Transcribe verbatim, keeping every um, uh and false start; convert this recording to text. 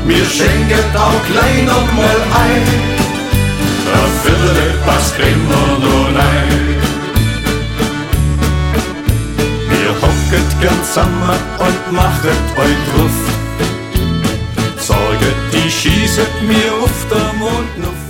mir schenket auch klein noch mal ein. Ein Viertel passt immer nur rein. Wir hocket gern zusammen und machet euch drauf. Sorget, die schießet mir auf der Mondluft.